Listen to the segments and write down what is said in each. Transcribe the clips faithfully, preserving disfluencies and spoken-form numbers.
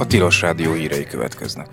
Tilos Rádió hírei következnek.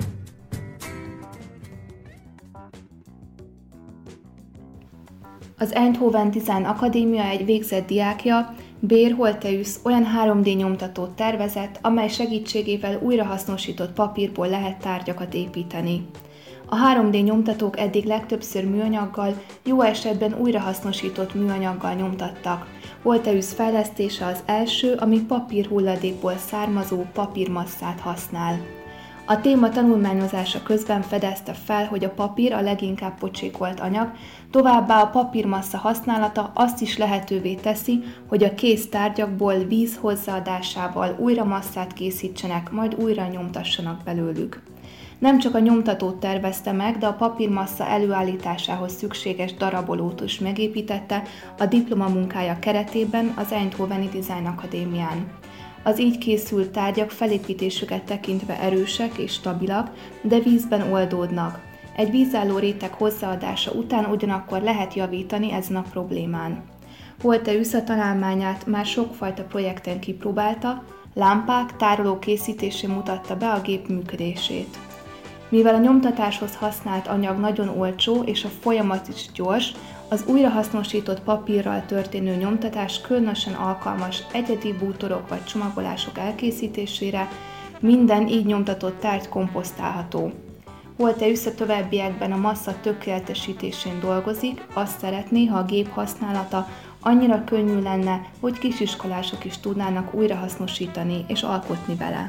Az Eindhoven Design Akadémia egy végzett diákja, Bér Holteusz olyan három dé nyomtatót tervezett, amely segítségével újrahasznosított papírból lehet tárgyakat építeni. A három dé nyomtatók eddig legtöbbször műanyaggal, jó esetben újrahasznosított műanyaggal nyomtattak. Holteusz fejlesztése az első, ami papírhulladékból származó papírmasszát használ. A téma tanulmányozása közben fedezte fel, hogy a papír a leginkább pocsékolt anyag, továbbá a papírmassza használata azt is lehetővé teszi, hogy a kész tárgyakból víz hozzáadásával újra masszát készítsenek, majd újra nyomtassanak belőlük. Nem csak a nyomtatót tervezte meg, de a papírmassza előállításához szükséges darabolót is megépítette a diplomamunkája keretében az Eindhoveni Design Akadémián. Az így készült tárgyak felépítésüket tekintve erősek és stabilak, de vízben oldódnak. Egy vízálló réteg hozzáadása után ugyanakkor lehet javítani ezen a problémán. Holteusz a találmányát már sokfajta projekten kipróbálta, lámpák, tárolók készítésén mutatta be a gép működését. Mivel a nyomtatáshoz használt anyag nagyon olcsó és a folyamat is gyors, az újrahasznosított papírral történő nyomtatás különösen alkalmas egyedi bútorok vagy csomagolások elkészítésére, minden így nyomtatott tárgy komposztálható. Holteusz a továbbiakban a massza tökéletesítésén dolgozik, azt szeretné, ha a gép használata annyira könnyű lenne, hogy kisiskolások is tudnának újrahasznosítani és alkotni vele.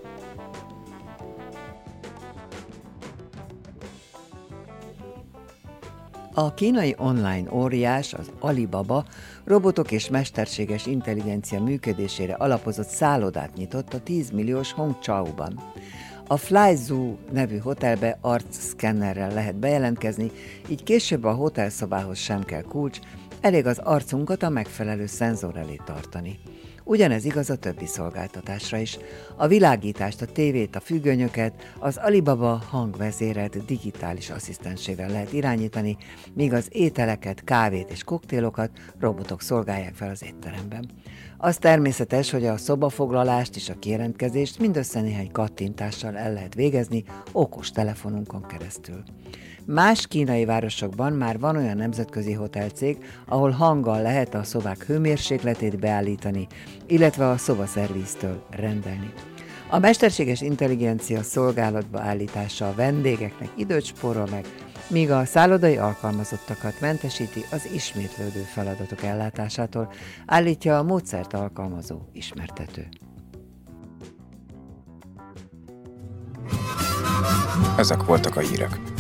A kínai online óriás, az Alibaba robotok és mesterséges intelligencia működésére alapozott szállodát nyitott a tíz milliós Hongzhouban. A FlyZoo nevű hotelbe arcszkennerrel lehet bejelentkezni, így később a hotelszobához sem kell kulcs, elég az arcunkat a megfelelő szenzor elé tartani. Ugyanez igaz a többi szolgáltatásra is. A világítást, a tévét, a függönyöket az Alibaba hangvezérelt digitális asszisztensével lehet irányítani, míg az ételeket, kávét és koktélokat robotok szolgálják fel az étteremben. Az természetes, hogy a szobafoglalást és a kijelentkezést mindössze néhány kattintással el lehet végezni okos telefonunkon keresztül. Más kínai városokban már van olyan nemzetközi hotelcég, ahol hanggal lehet a szobák hőmérsékletét beállítani, illetve a szobaszervíztől rendelni. A mesterséges intelligencia szolgálatba állítása a vendégeknek időt spórol meg, míg a szállodai alkalmazottakat mentesíti az ismétlődő feladatok ellátásától, állítja a módszert alkalmazó ismertető. Ezek voltak a hírek.